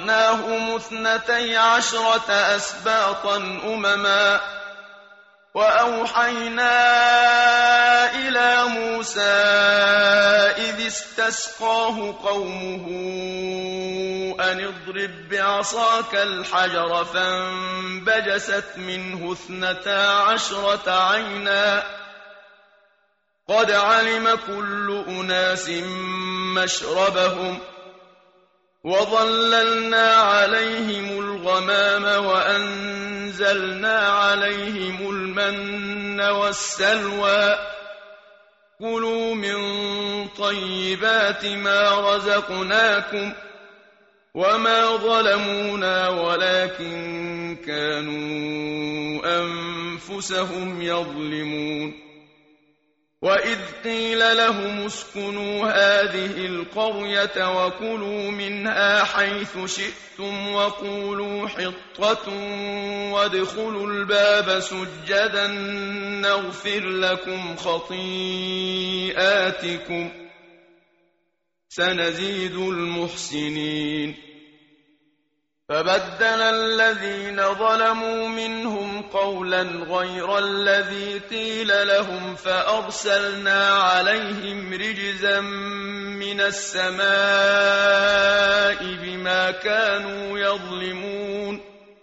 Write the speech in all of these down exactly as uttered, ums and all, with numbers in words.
جعلناهم اثنتي عشرة أسباطا أمما وأوحينا إلى موسى إذ استسقاه قومه أن اضرب بعصاك الحجر فانبجست منه اثنتا عشرة عينا قد علم كل أناس مشربهم وظللنا عليهم الغمام وأنزلنا عليهم المن والسلوى كلوا من طيبات ما رزقناكم وما ظلمونا ولكن كانوا أنفسهم يظلمون وإذ قيل لهم اسكنوا هذه القرية وكلوا منها حيث شئتم وقولوا حطة وادخلوا الباب سجدا نغفر لكم خطيئاتكم سنزيد المحسنين فبدل الذين ظلموا منهم قولا غير الذي قيل لهم فأرسلنا عليهم رجزا من السماء بما كانوا يظلمون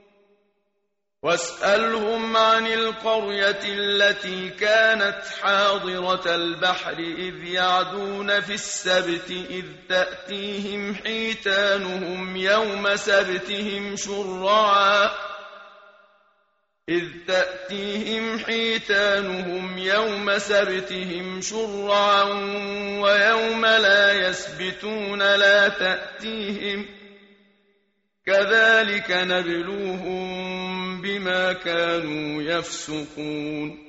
واسألهم عن القرية التي كانت حاضرة البحر إذ يعدون في السبت إذ تأتيهم حيتانهم يوم سبتهم شرعا إذ تأتيهم حيتانهم يوم سبتهم شرعا ويوم لا يسبتون لا تأتيهم كذلك نبلوهم بما كانوا يفسقون